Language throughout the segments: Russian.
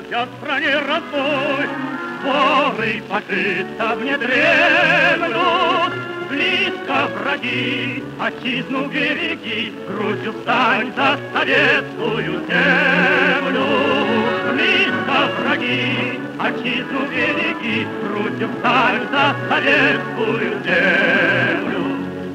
грозят стране родной. Воры фашистов не дремлют, близко враги, отчизну береги, грудью встань за советскую землю. Близко враги, отчизну береги, грудью встань за советскую землю.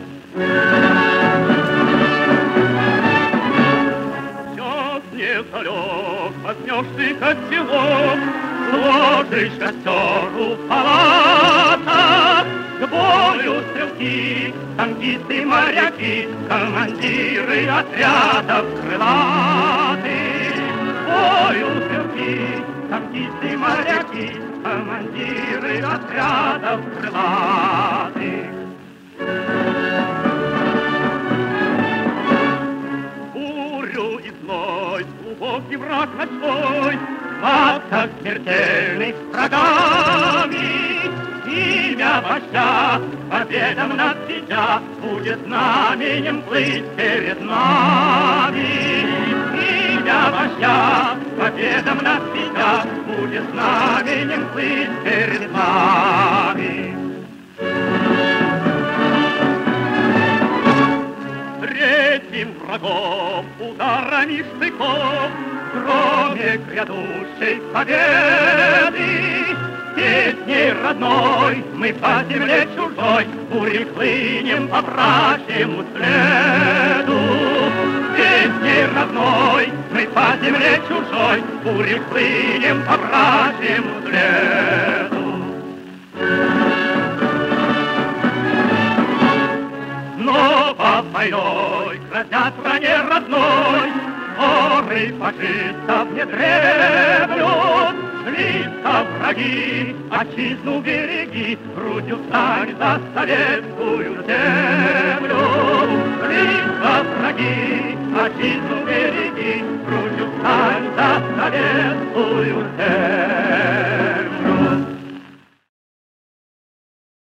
Все снег возьмешь ты котелок, сложишь костер у палата, к бою стрелки, танкисты, моряки, командиры отрядов крылатых. К бою стрелки, танкисты, моряки, командиры отрядов крылатых. Бурю и зной, глубокий враг ночной, схватка смертельных врагами. Имя вождя, победам над себя, будет знаменем плыть перед нами. Имя вождя, победам над себя, будет знаменем плыть перед нами. Третьим врагом ударами штыков, кроме грядущей победы, песней родной мы по земле чужой бурей хлынем по вражьему следу. Песней родной мы по земле чужой бурей хлынем по вражьему следу. Снова войной грозят стране родной, воры фашистов не дремлют. Близко враги, отчизну береги, грудью встань за советскую землю. Близко враги, отчизну береги, грудью встань за советскую землю.